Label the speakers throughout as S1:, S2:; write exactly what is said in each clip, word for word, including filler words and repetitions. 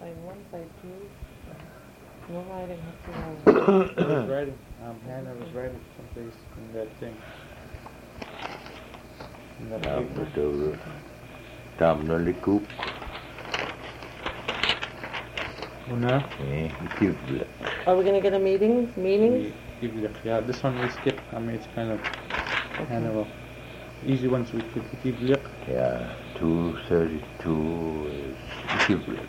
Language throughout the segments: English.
S1: side one, side two. No writing.
S2: I was writing. Um, Hannah was writing someplace in that thing. In that paper.
S3: Tamnali cook.
S2: Una?
S3: Eh, kivlek.
S1: Are we gonna get a meeting? Meaning?
S2: Yeah, this one we skip. I mean, it's kind of
S1: Okay.
S2: kind of a easy ones we could keep look.
S3: Yeah, two thirty-two is kivlek.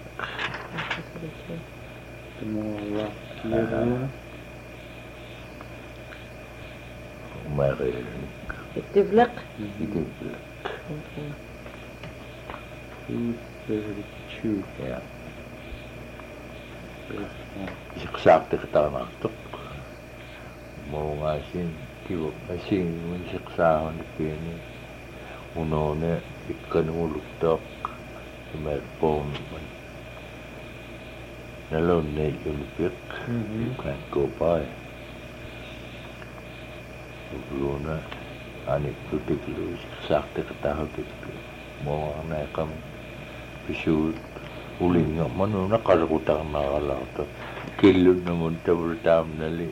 S2: The more uh, clear the room.
S3: Umarin.
S1: Itivlek?
S3: Kivlek.
S1: Okay.
S2: two thirty-two.
S3: Yeah. Siksakte kita naktok. Mo nga sin, kiwa kasi yung siksahon ni Pini. Uno na ikan uluktok. Merpon man. Nalon na yung pik. You can't go by. Ubluna. Anik tutiklu siksakte kita hakitiklu. Mo nga na ikam pisud. Uling nga man, nakarakutak nakalauta. Kilod naman tabutam nali.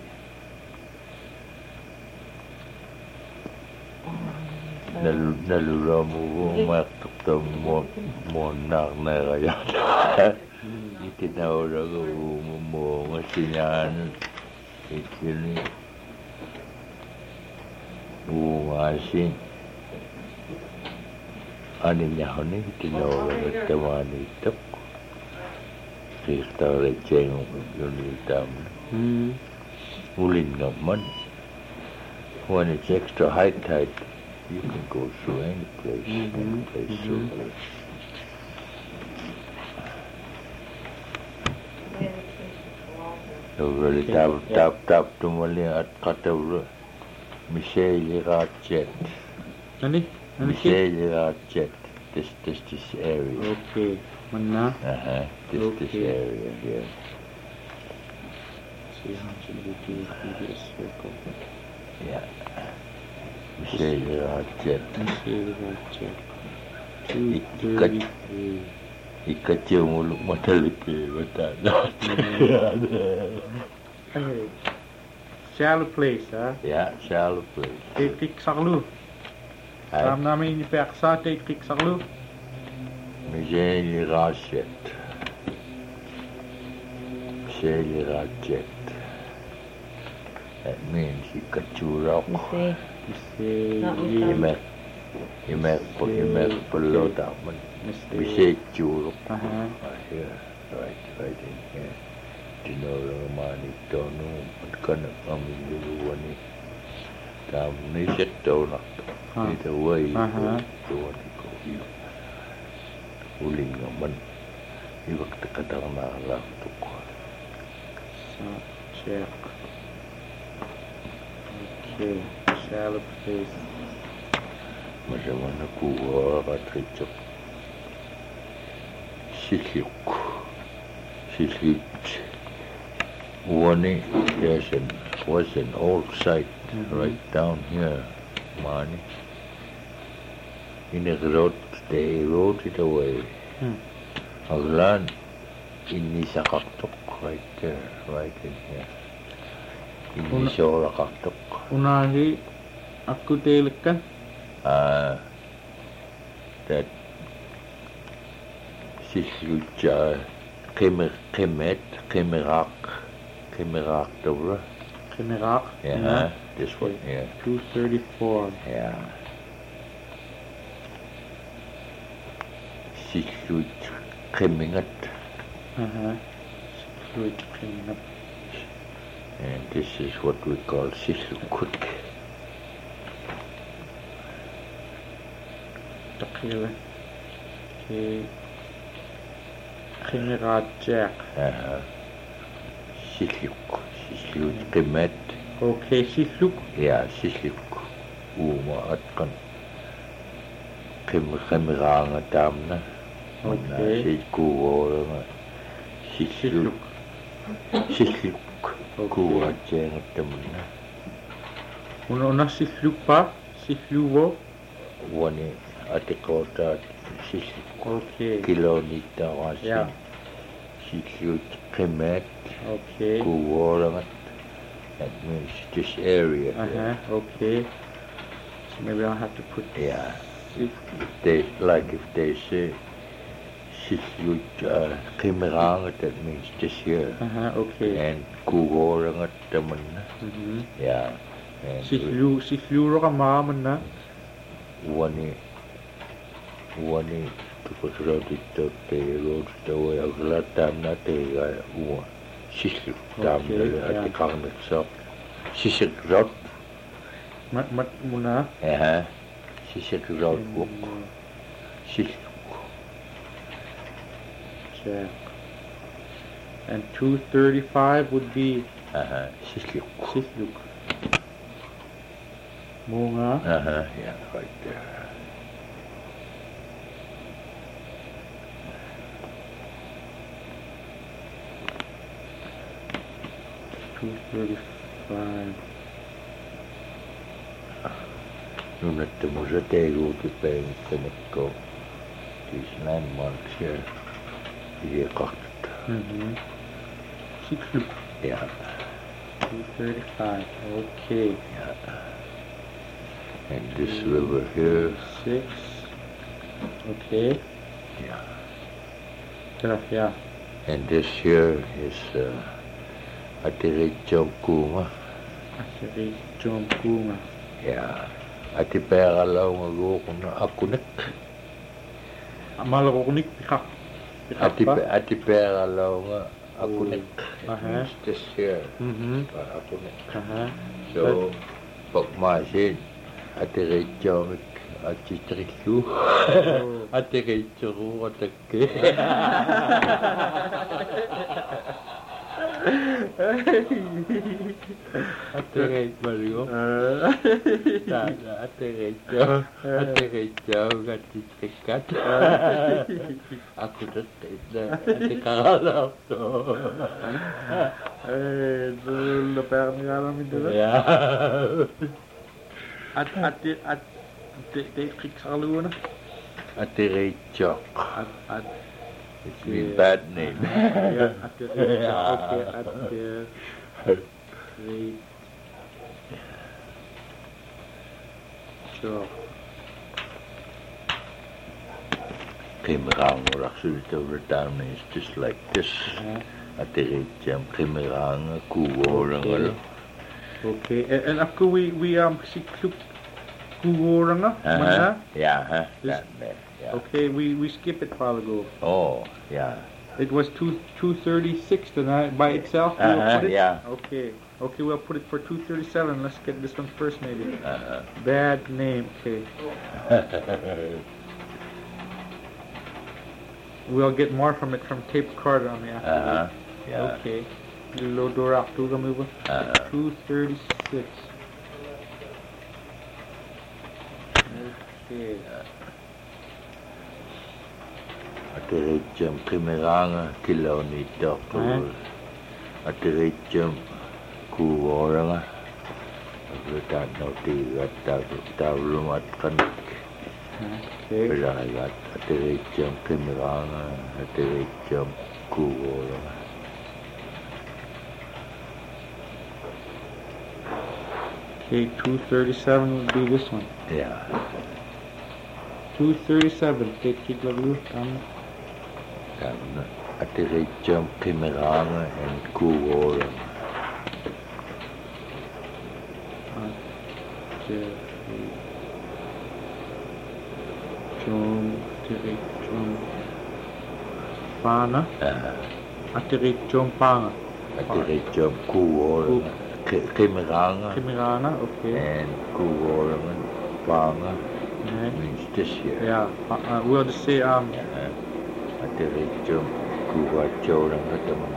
S3: Nalura mo, umakta mo, mo nak na kaya. Itinawara ko mo, nga sinyahan. Itini. Umasin. Ano niya ko na, itinawara ko tamani itak. Kita receng yung hitam.
S2: Hmm.
S3: Ulin naman. When it's extra high tide, you can go through any place.
S2: Mm-hmm.
S3: Any place
S2: Mm-hmm.
S3: through. So really
S2: Okay,
S3: tap
S2: yeah.
S3: tap tap tumali at kataw. Michelle Ratchet.
S2: Nani? Nani?
S3: Michelle Ratchet. This this this area.
S2: Okay. Mana?
S3: Uh-huh. This this
S2: Okay.
S3: area here.
S2: See how should we do the previous circle?
S3: Yeah. Michelle Ratchet.
S2: Let's see the check.
S3: Ik-
S2: two
S3: ikat-
S2: thirty-three.
S3: Ikatya muluk matalik eh, matanda.
S2: Okay. Shallow place, ha?
S3: Yeah, shallow place.
S2: Take kick saklu.
S3: Hai,
S2: Saam namin ni Peksa, take kick saklu.
S3: Michelle Ratchet. Michelle Ratchet. That means ikatsurok.
S1: You see?
S2: You say,
S1: Not with
S2: yeah.
S3: Imek, imek, imek, below that one. Michelle Churok.
S2: Uh-huh.
S3: Here, right, right in here. Tinoramani Tono, Matkana, Aminduluani. Tam Nishat Tona.
S2: Huh.
S3: Either way, you
S2: Uh-huh.
S3: go, you want to go here. Uling naman. Iwag takatang nakalantok ko.
S2: So, check. Okay. Shallow place.
S3: Masama na kuha katrichok. Sisyuk. Sisyuk. One yes, and was an old site
S2: Mhm.
S3: right down here, Mani. In the road, they wrote it away.
S2: Hmm.
S3: Aglan in Nisakaktok, right there, right in here. In
S2: Una-
S3: Nisorakaktok.
S2: Unahi, aku telekan.
S3: Uh, that Sislucha Kemer Kemet Kemerak Kemerak Dobra.
S2: Generak.
S3: Yeah, this one here.
S2: two thirty-four.
S3: Yeah. Sisluch Kemingat,
S2: Uh-huh. Good. Clean up.
S3: and this is what we call Sislukut.
S2: Takila. Okay. Generat Jack.
S3: Uh, Sisluk Sisluch Kemet.
S2: Okay, si look.
S3: Yeah, Sisluk. Uma Atkan. Kem Kemeranga Damna.
S2: Okay.
S3: Sisku Sisluk. Sisluk. Kuha Jeng Damna.
S2: Una si look pa. Si luwo.
S3: One article that Sisluk.
S2: Okay.
S3: Kilonita was
S2: Yeah.
S3: Sislut Kemet,
S2: Okay.
S3: Kuwarangat. That means this area.
S2: Uh
S3: there.
S2: huh. Okay. So maybe I'll have to put.
S3: Yeah.
S2: If,
S3: If they, like if they say Sislut uh, Kemerangat, that means this year.
S2: uh huh. Okay.
S3: And Kuwarangat naman na.
S2: Mm-hmm.
S3: Yeah. And
S2: Si flu si flu ka maman na.
S3: wani wani tupakrauditta teeroodta uaglaataamna teega uwa sislu taamna
S2: yeah.
S3: atiqarnersaaq sisiqraut
S2: Mat mat muna.
S3: aha sisiqraut uq sislu
S2: Check. And two thirty-five would be
S3: aha sislu
S2: Sisluk. Munga.
S3: aha yeah right there.
S2: two thirty-five.
S3: Nunnattamusa teeguutipäivittänikko these nine months here iiqartut
S2: Mm-hmm. Sisluk.
S3: yeah
S2: two thirty-five. Okay.
S3: yeah and this river here
S2: Six. Okay.
S3: yeah
S2: Yeah. Yeah.
S3: and this here is uh, Atiritjokuma.
S2: Actually, John Kuma.
S3: Yeah. Atiperalaunga gukuna akunik.
S2: Malaronik pikak.
S3: Atipe Atiperalaunga akunik.
S2: Uh-huh.
S3: Means this here.
S2: Mm-hmm.
S3: uh, Akunik.
S2: Uh-huh.
S3: So, pagmasin, Atiritjomik, Atitriku, Atiritjuru, Atake. Atirit Mario. Atiritjo, Atiritjo, Atitrikat. Aku tetap Atikaralaw to.
S2: Eh, dul na pera ni alam ito.
S3: Yeah.
S2: At at at de de krik sa luna.
S3: Atiritjo.
S2: At at
S3: It's a bad name.
S2: yeah, at the okay at the great so
S3: Kimerang or absolute over down is just like this. Atiritjam Kimerang Kuworang.
S2: okay and, and after we we um si kluk kuoranga mana.
S3: Yeah, huh?
S2: This-
S3: That there. Yeah.
S2: Okay, we we skip it a while ago.
S3: Oh, yeah.
S2: It was two two thirty six tonight by itself. We'll
S3: Uh-huh,
S2: put it?
S3: yeah.
S2: Okay. Okay, we'll put it for two thirty seven. Let's get this one first, maybe.
S3: Uh-huh.
S2: Bad name. Okay. We'll get more from it from Tape Carter on the
S3: uh-huh.
S2: afternoon.
S3: Yeah.
S2: Okay. Lodora Tuga Muba.
S3: Uh-huh.
S2: two thirty six. Okay.
S3: Atiritjam Kimerang Kiloni Doctor. Atiritjam Kuworang. Aglutat no tigat tavlumat kanik.
S2: Okay.
S3: Pelagat Atiritjam Kimerang Atiritjam Kuworang.
S2: Okay, two thirty seven would be this one.
S3: Yeah.
S2: two thirty seven. Take Kiglavu. Um,
S3: Then Atiritjam Kimerang and Kuworang.
S2: John, Atirik John Pana,
S3: Uh,
S2: Atirik John Pana,
S3: Atiritjam Kuworang. Kimerang
S2: Kimirana, okay.
S3: and Kuworang and Panga
S2: Right.
S3: means this year.
S2: Yeah, uh, uh, we'll just say, um,
S3: Atiritjam Kuwachorang Ataman.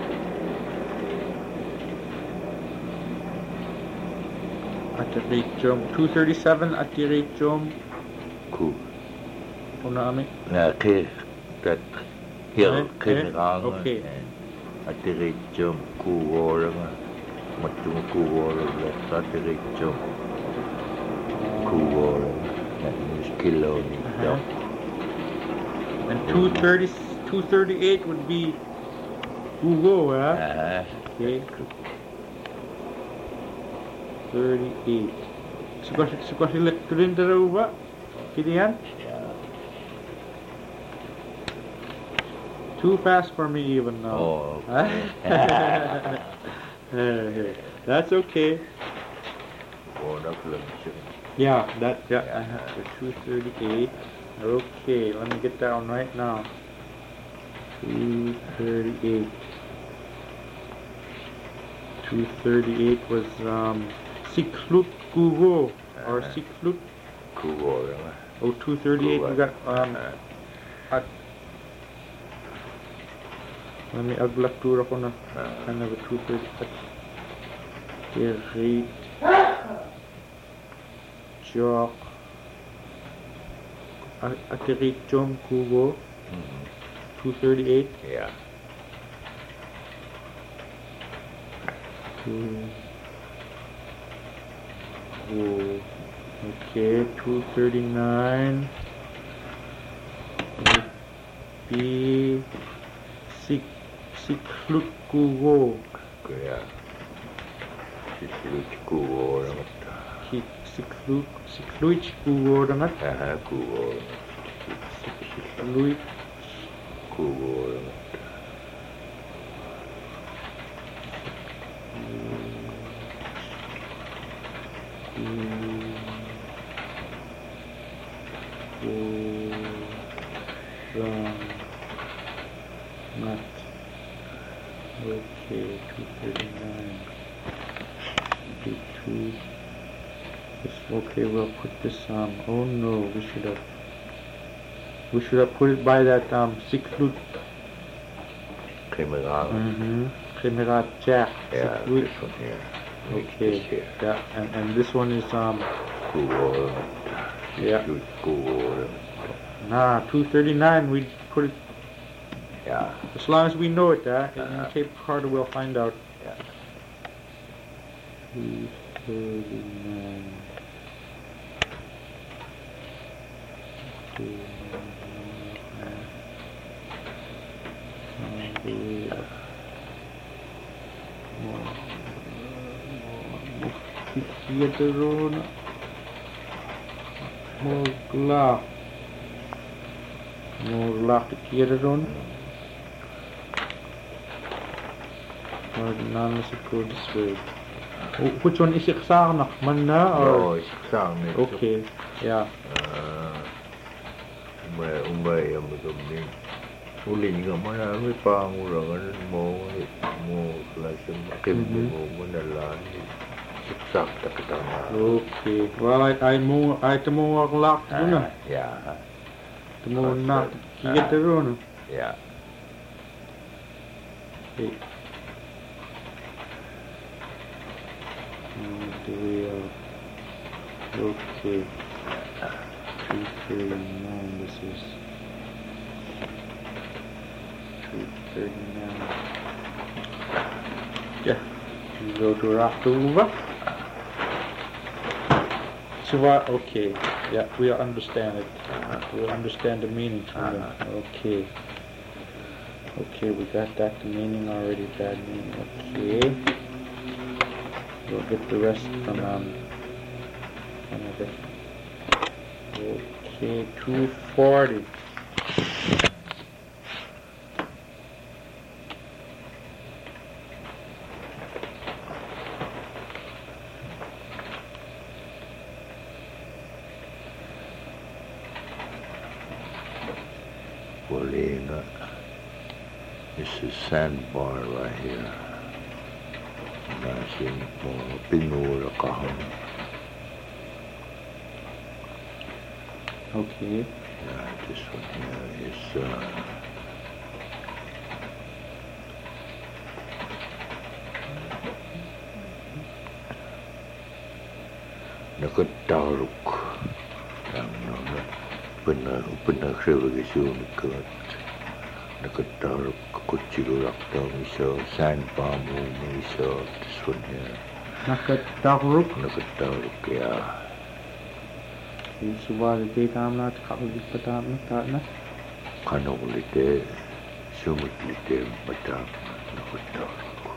S2: Atirik John, two thirty-seven, Atirik John,
S3: Ku.
S2: Una Ami.
S3: Na ke that hill
S2: Eh, eh,
S3: Kimerang
S2: okay.
S3: and Atiritjam Kuworang. Matung Kuworang that Atiritjam Kuworang. That means Kiloni.
S2: Uh-huh. And two thirty, two thirty-eight would be Google, huh?
S3: Uh,
S2: Okay. thirty-eight. Suka suka select rin dalawa ba? Kilian?
S3: yeah.
S2: Too fast for me even now.
S3: Oh,
S2: Hey, that's okay.
S3: oh, that's good.
S2: Yeah, that yeah, I have the two thirty-eight. Okay, let me get that one right now. two thirty-eight. two thirty-eight was um Siklut Kugo or
S3: Uh-huh.
S2: Siklut.
S3: Cool.
S2: Oh, two thirty-eight. We got um. At, let me aglak tura ko na. Ano ba two thirty-eight? Gerrit. Jock. Atirit Jom Kugo. two thirty-eight.
S3: Yeah.
S2: Two. Oh, okay, two thirty-nine. Would be six six Lut Kugo.
S3: Yeah. Sislut kuo naman.
S2: Six six Lut six Lut Kugo naman.
S3: Aha, kuo.
S2: Six Lut
S3: Kuo naman.
S2: Not okay. Two thirty-nine. Two. This okay. We'll put this um. Oh no, we should have. We should have put it by that um six Lut.
S3: Kriminal.
S2: Mm-hmm. Kriminal Jack.
S3: Yeah,
S2: Six Lut.
S3: this one here.
S2: Okay.
S3: This here.
S2: Yeah, and and this one is um.
S3: Kuo.
S2: Yeah.
S3: Sislut kuo.
S2: Nah, two thirty-nine. We put it.
S3: Yeah.
S2: As long as we know it, uh, in
S3: Uh-huh.
S2: Cape Carter we'll find out.
S3: Yeah.
S2: two thirty-nine. Theater Mogla Mogla theater on or none is good this way. Which one is it? Sarnak Manna or
S3: Oh, it's sound.
S2: okay, yeah.
S3: Umay umay ang madumi. Uling nga marami pa ang urangan mo mo klaseng makimbi mo manalan. Sakta kita na.
S2: Okay. Well, I I mo I temo ang lock na.
S3: Yeah.
S2: Temo na theater on.
S3: Yeah.
S2: Okay. Mm, the real. Okay. two thirty-nine, this is two thirty-nine. Yeah, you go to Raktuva. So what, okay, yeah, we understand it. We understand the meaning from them. Okay. Okay, we got that, the meaning already, bad meaning, okay. We'll get the rest from, um, another. Okay, two forty.
S3: Polina. This is sandbar right here. Nasa po pinura kahon.
S2: Okay.
S3: Yeah, this one here is uh, nakataruk. Ang mga benar benar revolusi unikot. Nakataruk kucilurak daw miso sandbar mo miso this one here.
S2: Nakataruk.
S3: Nakataruk yeah.
S2: Suba the daytime not kapag patam na ta na.
S3: Kanulite, sumutlite, matap. Nakatarup.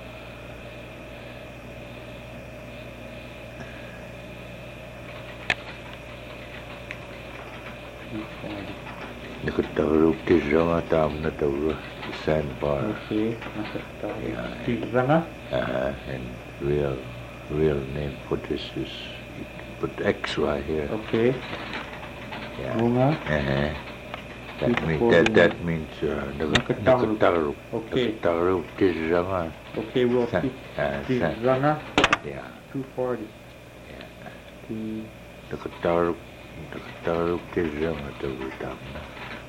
S2: two forty.
S3: Nakatarup Tizranga Tamna Taura sandbar.
S2: Okay, Nakatarup
S3: Yeah.
S2: Tizranga.
S3: Uh, and real real name for this is put X right here.
S2: Okay,
S3: Yeah.
S2: Runga.
S3: Uh-huh. That
S2: Two
S3: means
S2: forty.
S3: that that means uh, Nak-
S2: Nakatarup.
S3: Nakatarup.
S2: Okay.
S3: Nakatarup Tizranga.
S2: Okay, we'll
S3: San-
S2: keep
S3: uh, san-
S2: Tizranga.
S3: Yeah.
S2: two forty.
S3: Yeah.
S2: Two.
S3: Nakatarup Nakatarup Tizranga Taura Tamna.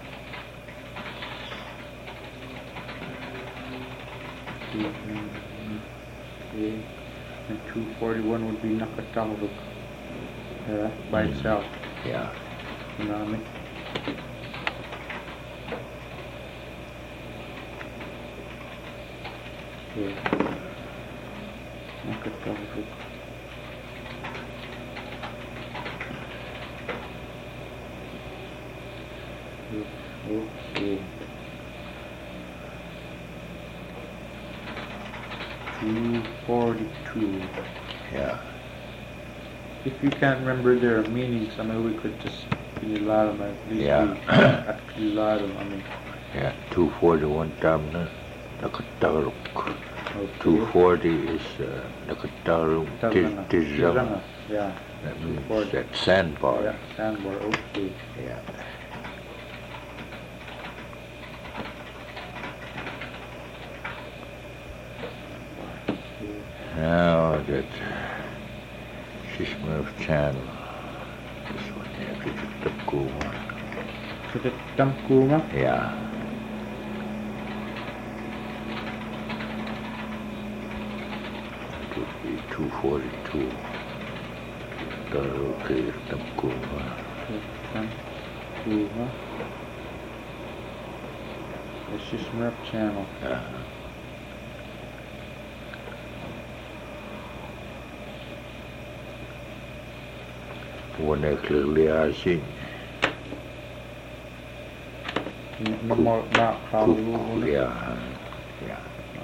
S2: Okay. And two forty-one would be Nakatarup. Yeah, by
S3: Mm.
S2: itself.
S3: Yeah.
S2: You know what I mean? Okay. Nakatarup. Okay. two forty-two.
S3: Yeah.
S2: If you can't remember their meanings, I mean, we could just pilot them at least.
S3: Yeah.
S2: We at pilot them, I mean.
S3: Yeah. two forty-one Tamna Nakatarup.
S2: Okay.
S3: two forty is uh, Nakatarup
S2: Tizranga.
S3: Tizranga.
S2: Yeah.
S3: That
S2: two
S3: means
S2: forty.
S3: that sandbar.
S2: Yeah, sandbar, okay.
S3: Yeah. Now that Shishmurf channel. This one here, this is the cool one.
S2: So the Tamkuma,
S3: Yeah. It would be two forty-two. Okay, the cool one.
S2: Tamkuma. The Shishmurf channel.
S3: Yeah. One clearly I see.
S2: No more, not Kalu.
S3: Yeah. Yeah.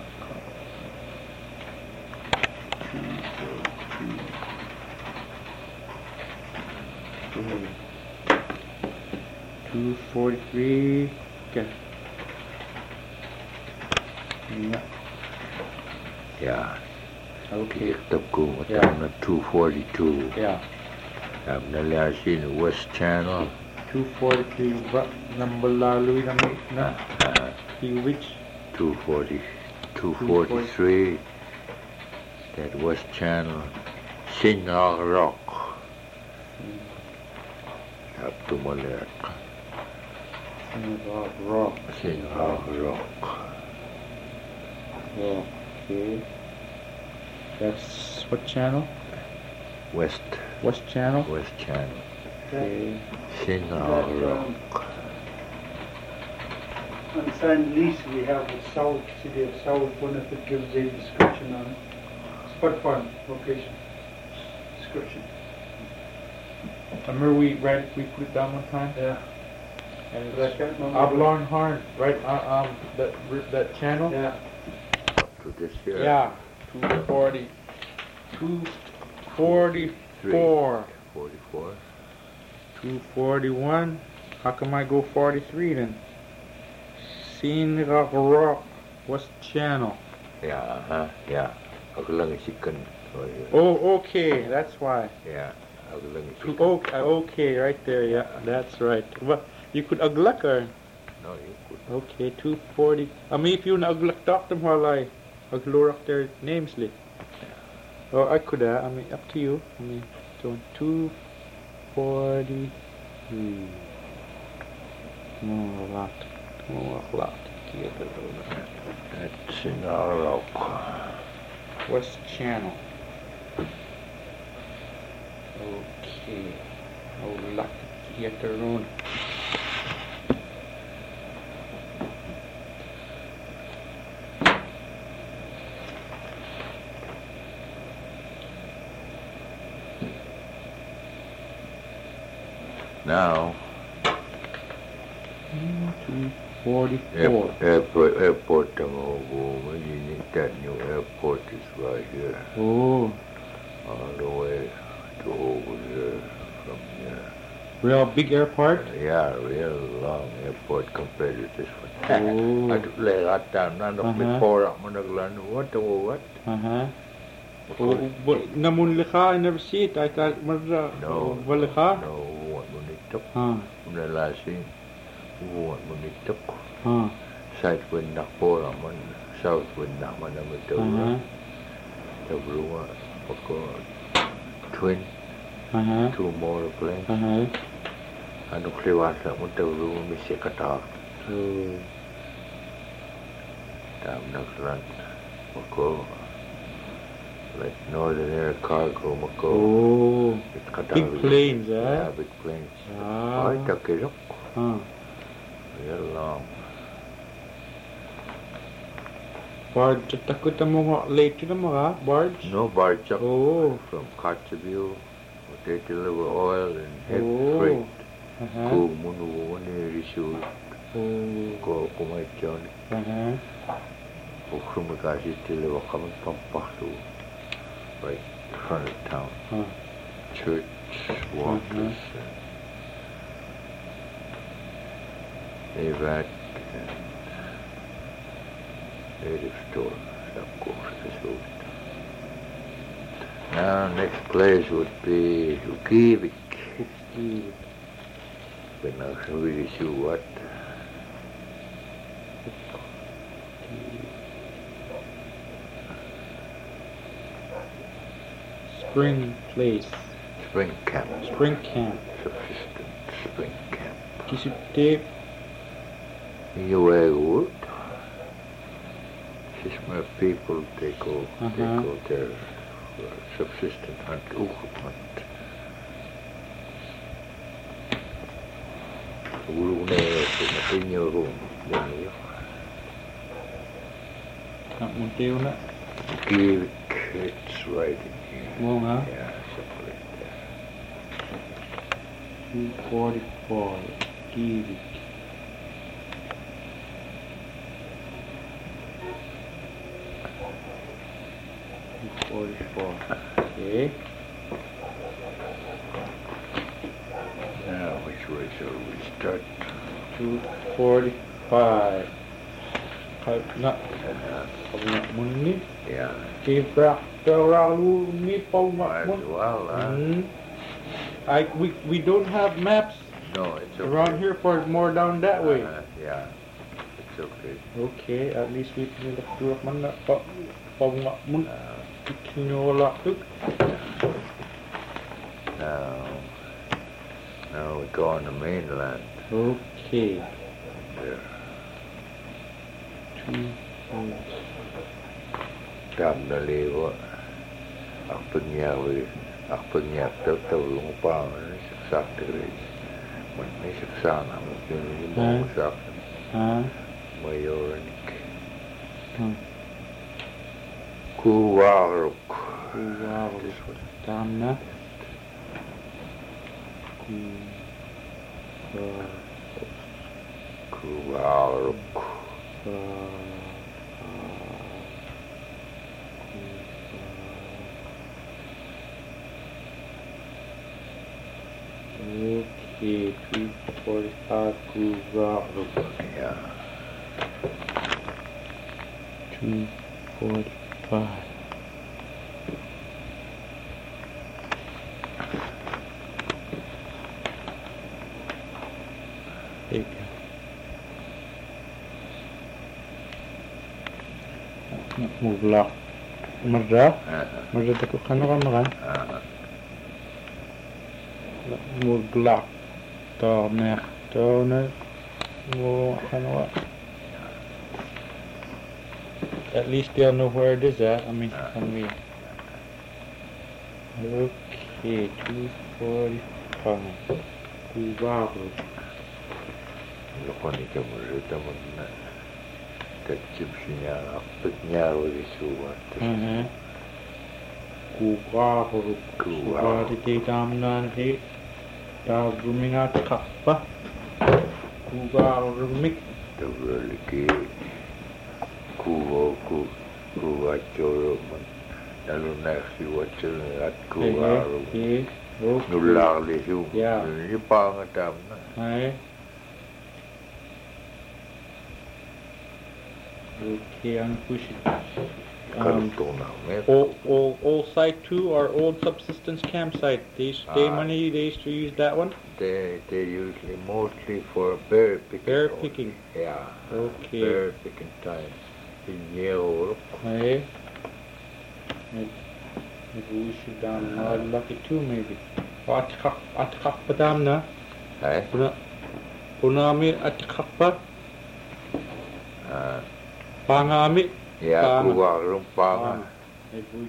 S2: two forty-three. Okay. Yeah.
S3: Yeah.
S2: Okay.
S3: The cool one.
S2: Yeah.
S3: two forty-two.
S2: Yeah.
S3: I'm not seeing West Channel.
S2: two forty-three. What number lalu na may na?
S3: Uh,
S2: Which?
S3: two forty, two forty-three. That West Channel. Singar Rock. Up to Malek.
S2: Singar Rock.
S3: Singar Rock.
S2: Okay. That's what channel?
S3: West.
S2: West channel?
S3: West Channel.
S2: Okay.
S3: Singar Rock.
S4: On signed lease we have with South, City of South, one if it gives a description on it. Spot farm location. Description.
S2: Remember we read, we put it down one time?
S4: Yeah.
S2: And
S4: But I
S2: it's
S4: can't remember.
S2: Oblong Horn, right, uh, um, that, that channel?
S4: Yeah.
S3: Up to this here.
S2: Yeah, two forty, two forty-four,
S3: forty-four.
S2: two forty-one. How come I go forty-three then? Singar Rock, West channel.
S3: Yeah, uh-huh. Yeah. Ako lang isikan. Oh, yeah.
S2: Oh, okay, that's why.
S3: Yeah. Ako lang
S2: Two,
S3: isikan.
S2: okay, okay, right there, yeah, that's right. But you could aglak or?
S3: No, you could.
S2: Okay, two forty. I mean, if you aglak talk them while I aglurak their names li. Or I could, uh, I mean, up to you. I mean, so two forty. Hmm. No, a lot. No, a lot.
S3: That's in our rock.
S2: West channel. Okay. Oh, luck to get the room.
S3: Now,
S2: One, two, forty-four.
S3: Airport, airport, that new airport is right here.
S2: Oh,
S3: All the way to over here from here.
S2: real big airport.
S3: Yeah, real long airport compared to this one.
S2: Oh.
S3: I took lay that down, none of
S2: Uh-huh.
S3: before I'm gonna learn what or what.
S2: Uh-huh. Oh, but namun likha, I never see it. I thought, marra.
S3: No,
S2: Walikha?
S3: no, what munitok.
S2: Huh,
S3: Unalasi, what munitok.
S2: huh,
S3: South wind nakpo naman, south wind naman naman
S2: uh-huh,
S3: the Bruma, twin,
S2: uh-huh,
S3: two more planes.
S2: uh-huh.
S3: Ano kliwasa mo the Bruma misikata.
S2: Oh,
S3: Tam nakran, mako. Like Northern Air Cargo, mako.
S2: oh.
S3: It's kata-
S2: Big planes, eh?
S3: Yeah, big planes.
S2: Ah.
S3: Ay, takirok.
S2: Huh.
S3: Real long.
S2: Barge, takot ang mga late na mga barge.
S3: No barge up
S2: Oh,
S3: from Kotzebue. They deliver oil and heavy
S2: oh.
S3: freight.
S2: Uh-huh.
S3: Ko munu ni risu
S2: Oh,
S3: ko kumay jon.
S2: uh-huh.
S3: Ukrumagasi deliver kami pampasu. Right in front of town.
S2: Huh.
S3: Church, walkers, and A V A C and native store. Of course, this would. Now, next place would be Ukivik.
S2: Okay.
S3: We're not really sure what.
S2: Spring place.
S3: Spring camp.
S2: Spring camp.
S3: Subsistent spring camp.
S2: Kisipte.
S3: You wood. Just my people, they go, they
S2: Uh-huh.
S3: go there for subsistent hunt, ukhup hunt. Urune in your room. Then you
S2: Nak muntiw na.
S3: give it's right in here.
S2: Mo nga.
S3: Yeah, something like that.
S2: two forty-four. Kivik. two forty-four. Okay.
S3: Now, which way shall we start?
S2: two forty-five. Kaya na.
S3: Uh,
S2: Kaya na muni.
S3: yeah,
S2: Kibra. Kaya ni pa
S3: might as well, huh?
S2: Mm. I we we don't have maps
S3: No, it's okay.
S2: around here for more down that way.
S3: Uh, yeah, it's okay.
S2: Okay, at least we can look through man na pa pa nga mun
S3: Uh,
S2: kinyola tuk.
S3: now, now we go on the mainland.
S2: Okay.
S3: There.
S2: Two four.
S3: Tam na liwa. Ang pagyawi, ang pagyak daw daw yung pa, saksak diri. Man may saksak na mo yung
S2: Huh?
S3: mo sak
S2: Huh?
S3: mayornik.
S2: Hmm.
S3: Kuwarok.
S2: Wow.
S3: This one.
S2: Tam na. Ku. Wa.
S3: Kuwarok.
S2: Wa. Okay, three forty-five Kuvaruk.
S3: Yeah.
S2: two forty-five. There you go. Move lock. Marja?
S3: Uh,
S2: Marja tako kano ka maka?
S3: uh,
S2: Move lock. To nek. To nek. Mo kano ka? At least they'll know where it is at. I mean, can we? Okay, two forty-five. Kuvaruk.
S3: Lokoni ka mo rito mo na. Tatchip siya, apit niya o isuwa.
S2: Mhm. Kuvaruk.
S3: Kuvaruk.
S2: Kuvaruk te tamnan he. Ta ruminga kappa. Kuvaruk mik.
S3: Tawaliki Kuo Ku Kuachoro Nalunaxi Watchel at Kuaru
S2: Okay. Okay.
S3: Nulali Hu
S2: Yeah.
S3: Nipangatam
S2: Hi. Okay, I'm pushing. Um,
S3: Kaltona
S2: all, all, all site two are old subsistence campsite. They used, they
S3: Ah.
S2: money they used to use that one.
S3: They they usually mostly for bear picking.
S2: Bear
S3: only.
S2: picking.
S3: Yeah.
S2: Okay.
S3: Bear picking time. In Yeo.
S2: Hey. Maybe we should down uh, lucky too maybe. Atikak atikak pa dam na.
S3: Hey.
S2: Puna punami atikak pa.
S3: Ah.
S2: Pangami.
S3: Yeah,
S2: Panga.
S3: Kuwarong Panga.
S2: Maybe we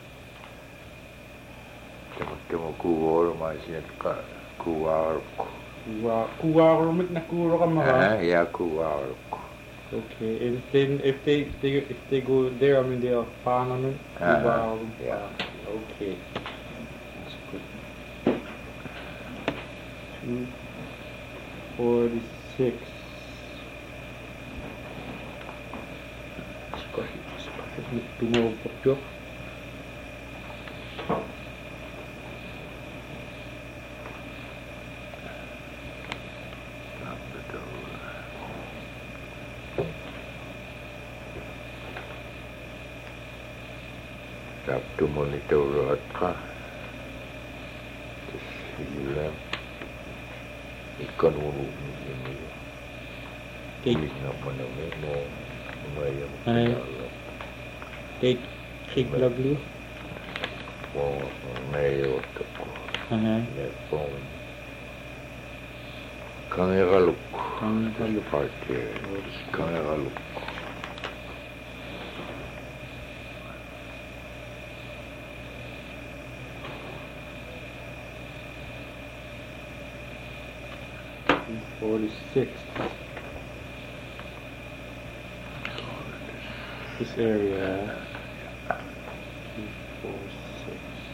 S3: Temo Kuwar Masin Kuwar.
S2: kuwa kuwa rumit na kuro ka mga.
S3: Ah, yeah, Kuwar.
S2: Okay, and if they if they, they if they go there, I mean they'll pan on it.
S3: Uh-huh. Yeah.
S2: Okay. That's good. Two forty six. Tumawag po siya.
S3: Sabtu monitor at ka. Sila ikan ulu ini.
S2: Okay.
S3: Hindi naman namin mo umayang
S2: Ay.
S3: pinala.
S2: Take Kig Laglu.
S3: Mo ngayon ako.
S2: Ano?
S3: Nepong kangaluk.
S2: Kangaluk.
S3: Party. Kangaluk.
S2: Forty six. This area. Two, four, six.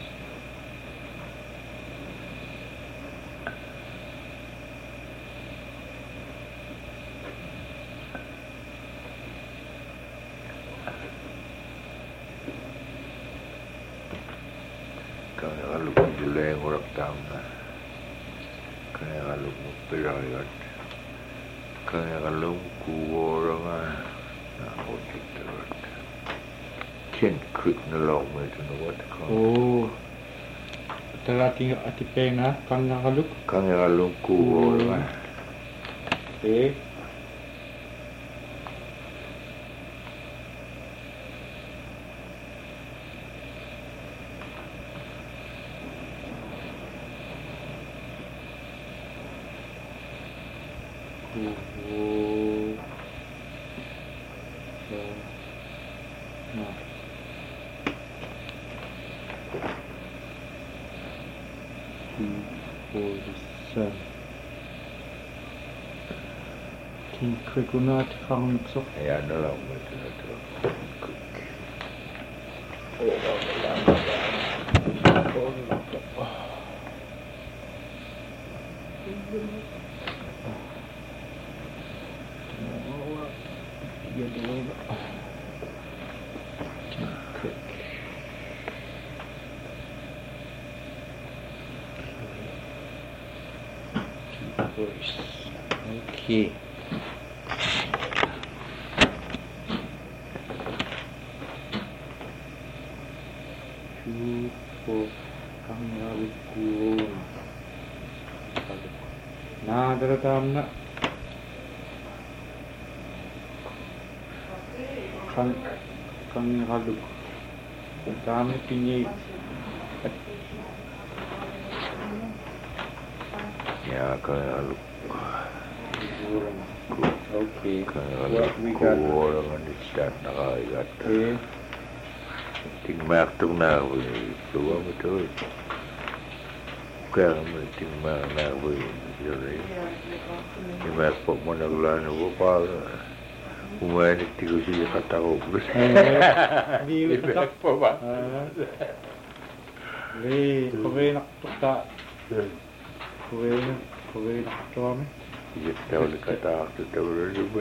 S3: Kangaluk July ang urak taon na. Kangaluk mo pirayat. Kangaluk kuwara nga. Nakutik tarat. Kin krik na lang mo ito na what ka.
S2: Oh. Talaking atipenga kang nakaluk.
S3: Kangaluk kuwara nga.
S2: Okay. Oh. So, no. Two forty-seven. King Krigunat kang nagso.
S3: Ayan na lang mo ito na ito.
S2: Okay. Two for Kangalikun. Nagaratam na. Kang Kangaluk. Dami pinyi.
S3: Yeah, kangaluk.
S2: Okay.
S3: Kangaluk
S2: What we got?
S3: kuwara nga ni siya nakaigat.
S2: Okay.
S3: Tingmak tu na we keluar betul. Kaya mo tingmak na we jadi. Tingmak pok mana bulan apa? Umay ni tigo siya katago.
S2: Di tak
S3: pa ba?
S2: Re, kore naktukta. Kore, kore naktukta kami.
S3: Kita oleh kata aku tak boleh lupa.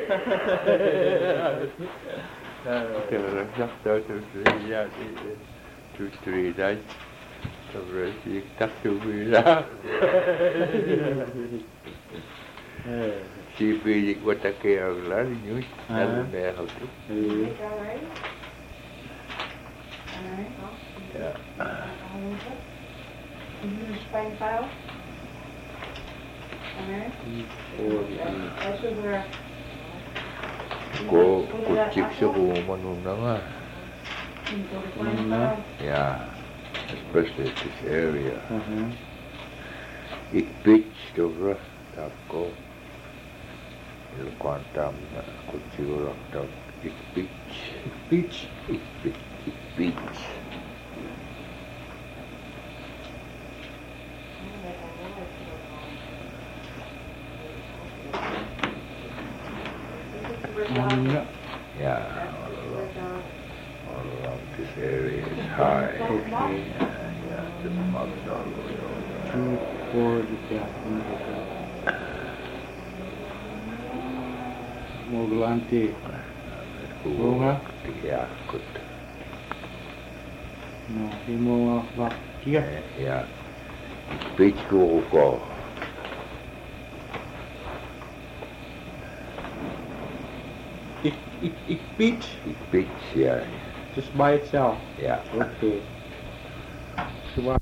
S3: Kalau sak tahu tu dia tu tu dah tak boleh tak tu bila. Si pilih buat tak kaya lah ni, lalu dah tu. Ya.
S5: Spain file? Alright. That's where
S3: Ko kucing seru mana ngah.
S2: Mana?
S3: Yeah, especially this area.
S2: Uh-huh.
S3: Ik pitch over tako. Il quantam kucing orang tak ik pitch.
S2: Beach.
S3: Ik pitch. Ik pitch.
S2: Mana?
S3: Yeah, all along, all along this area is high.
S2: Okay.
S3: Yeah, the mountains all the way over.
S2: Two, four, yeah. Moglante. Bunga?
S3: Yeah, good.
S2: No, imo bak kia.
S3: Yeah. Beach ko ko.
S2: Ik ik ik beach
S3: Beach, yeah.
S2: just by itself.
S3: Yeah.
S2: Okay. So what?